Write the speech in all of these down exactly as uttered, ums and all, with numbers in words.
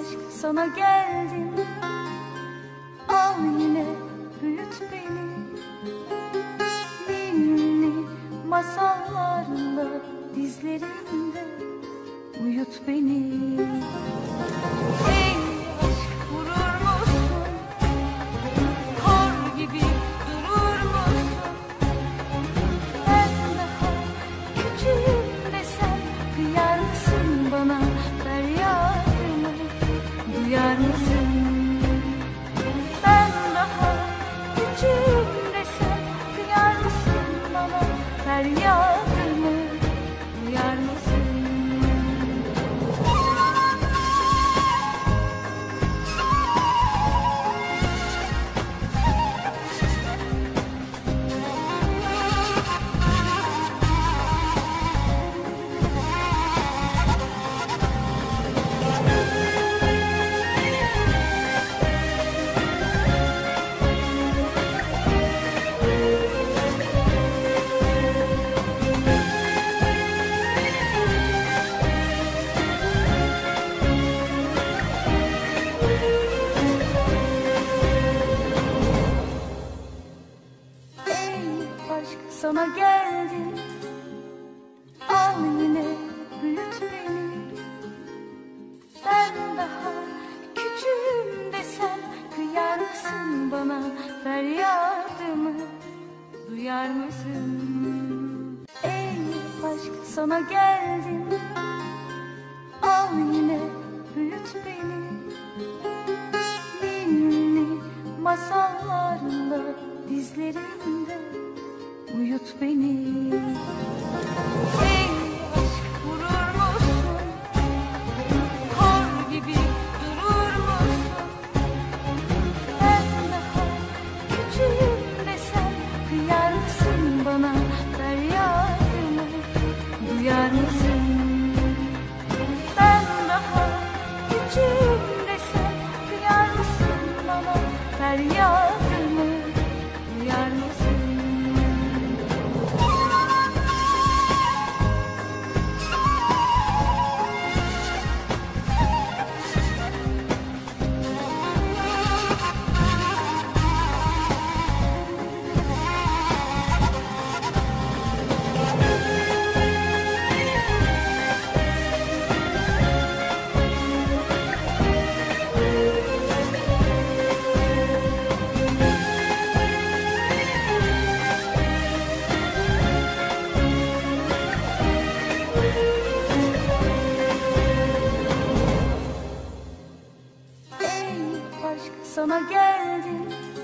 aşk sana geldim. Al yine büyüt beni, ninni masallarla dizlerinde uyut beni. Ey aşk vurur musun, kor gibi durur musun? Ben daha küçüğüm desem kıyar mısın bana, feryadımı duyar mısın? Ben daha küçüğüm desem kıyar mısın bana, feryadımı duyar mısın? Sana geldim, al yine büyüt beni. Ben daha küçüğüm desem kıyar mısın bana, feryadımı duyar mısın? Ey aşk sana geldim, al yine büyüt beni. Ninni masallarla dizlerinde uyut beni. Ey aşk vurur musun, kor gibi durur musun? Ben daha küçüğüm desem kıyar mısın bana, feryadımı duyar mısın? Ben daha küçüğüm desem kıyar mısın bana, feryadımı duyar mısın? Sana geldim,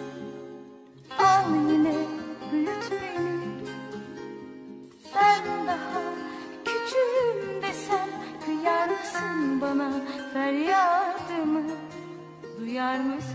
al yine büyüt beni. Ben daha küçüğüm desem kıyar mısın bana, feryadımı duyar mısın?